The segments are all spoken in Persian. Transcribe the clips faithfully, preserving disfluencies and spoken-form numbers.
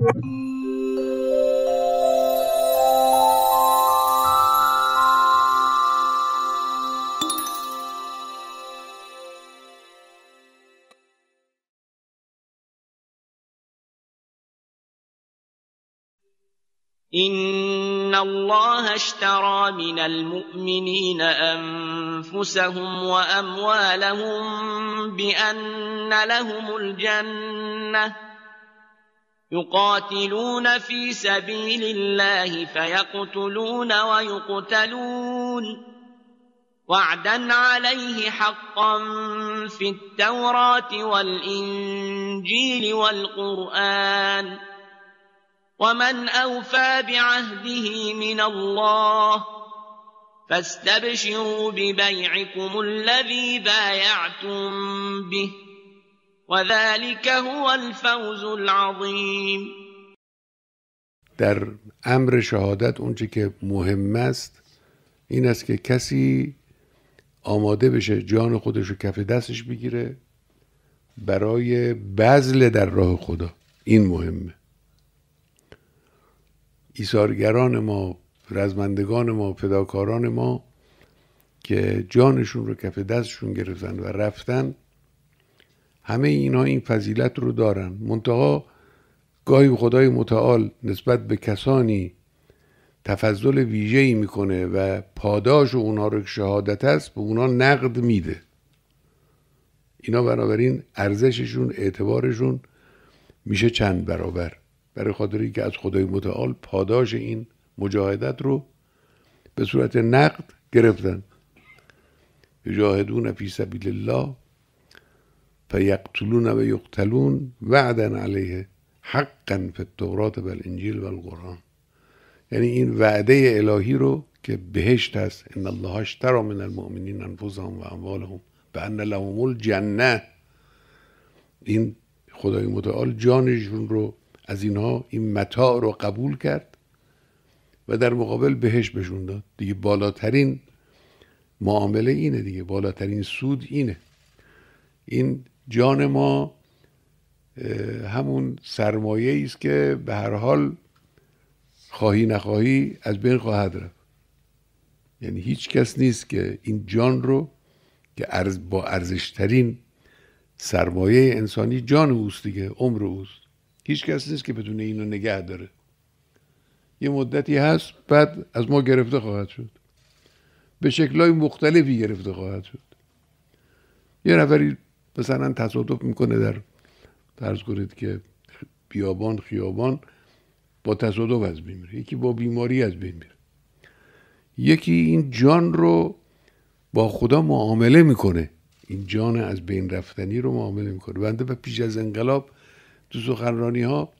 إن الله اشترى من المؤمنين أنفسهم وأموالهم بأن لهم الجنة يقاتلون في سبيل الله فيقتلون ويقتلون وعدا عليه حقا في التوراة والإنجيل والقرآن ومن أوفى بعهده من الله فاستبشروا ببيعكم الذي بايعتم به وذلك هو الفوز العظیم. در امر شهادت اونچه که مهم است این است که کسی آماده بشه جان خودش رو کف دستش بگیره برای بذل در راه خدا. این مهمه. ایثارگران ما، رزمندگان ما، فداکاران ما که جانشون رو کف دستشون گرفتن و رفتن، همه اینا این فضیلت رو دارن. منتها گاهی خدای متعال نسبت به کسانی تفضل ویژه‌ای میکنه و پاداش اونها رو که شهادت است به اونها نقد میده. اینا بنابراین ارزششون، اعتبارشون میشه چند برابر، برای خاطری که از خدای متعال پاداش این مجاهدت رو به صورت نقد گرفتن. یجاهدون فی سبیل الله فیقتلون و یقتلون وعدا علیه حقا فی التوراة والانجیل والقرآن. یعنی این وعده الهی رو که بهشت هست، ان الله اشتری من المؤمنین انفسهم و اموالهم بان لهم الجنه، این خدای متعال جانشون رو از اینها، این متاع رو قبول کرد و در مقابل بهشت بهشون داد. دیگه بالاترین معامله اینه، دیگه بالاترین سود اینه. این جان ما همون سرمایه‌ای است که به هر حال خواهی نخواهی از بین خواهد رفت. یعنی هیچ کس نیست که این جان رو که با ارزشترین سرمایه انسانی جان اوست دیگه، عمر اوست، هیچ کس نیست که بتونه اینو نگه داره. یه مدتی هست بعد از ما گرفته خواهد شد، به شکل‌های مختلفی گرفته خواهد شد. یه نفری مثلا تصادف میکنه در فرض کنید که بیابان خیابان، با تصادف از بین میره، یکی با بیماری از بین میره، یکی این جان رو با خدا معامله میکنه، این جان از بین رفتنی رو معامله میکنه. بنده پیش از انقلاب تو سخنرانی ها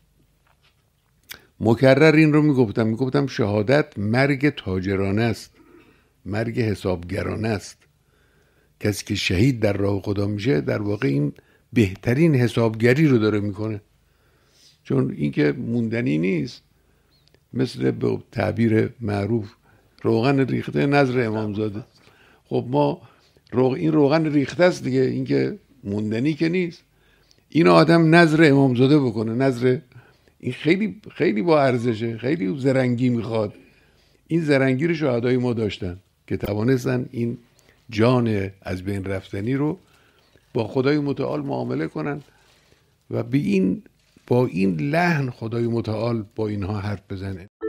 مکرر این رو میگفتم میگفتم شهادت مرگ تاجرانه است، مرگ حسابگرانه است. کسی که شهید در راه خدا میشه در واقع این بهترین حسابگری رو داره میکنه، چون این که موندنی نیست. مثل به تعبیر معروف روغن ریخته نظر امامزاده. خب ما روغ... این روغن ریخته است دیگه، این که موندنی که نیست. این آدم نظر امامزاده بکنه، نظر این خیلی خیلی با ارزشه، خیلی زرنگی میخواد. این زرنگی رو شهدای ما داشتن که توانستن این جان از بین رفتنی رو با خدای متعال معامله کنن و به این با این لحن خدای متعال با اینها حرف بزنه.